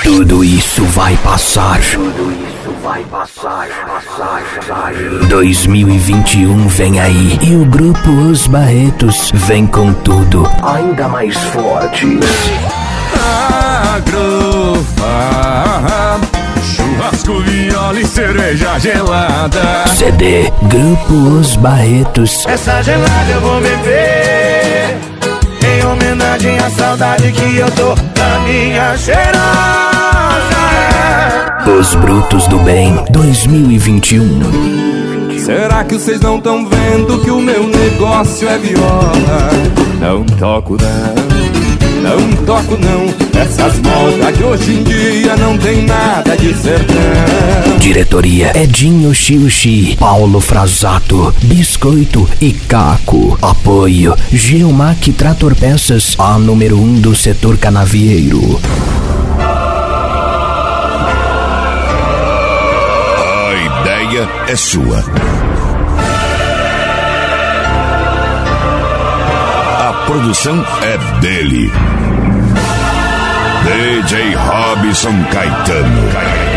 Tudo isso vai passar. 2021 vem aí e o grupo Os Barretos vem com tudo, ainda mais fortes. Churrasco, viola e cerveja gelada. CD Grupo Os Barretos. Essa gelada eu vou beber em homenagem à saudade que eu tô da minha cheirosa. Os Brutos do Bem 2021. Será que vocês não tão vendo que o meu negócio é viola? Não toco não toco não. Essas modas de hoje em dia não tem nada de sertão. Diretoria Edinho Chiuchi, Paulo Frasato, Biscoito e Caco. Apoio Geomac Trator Peças, a número 1 do setor canavieiro. A ideia é sua. A produção é dele. DJ Robson Caetano.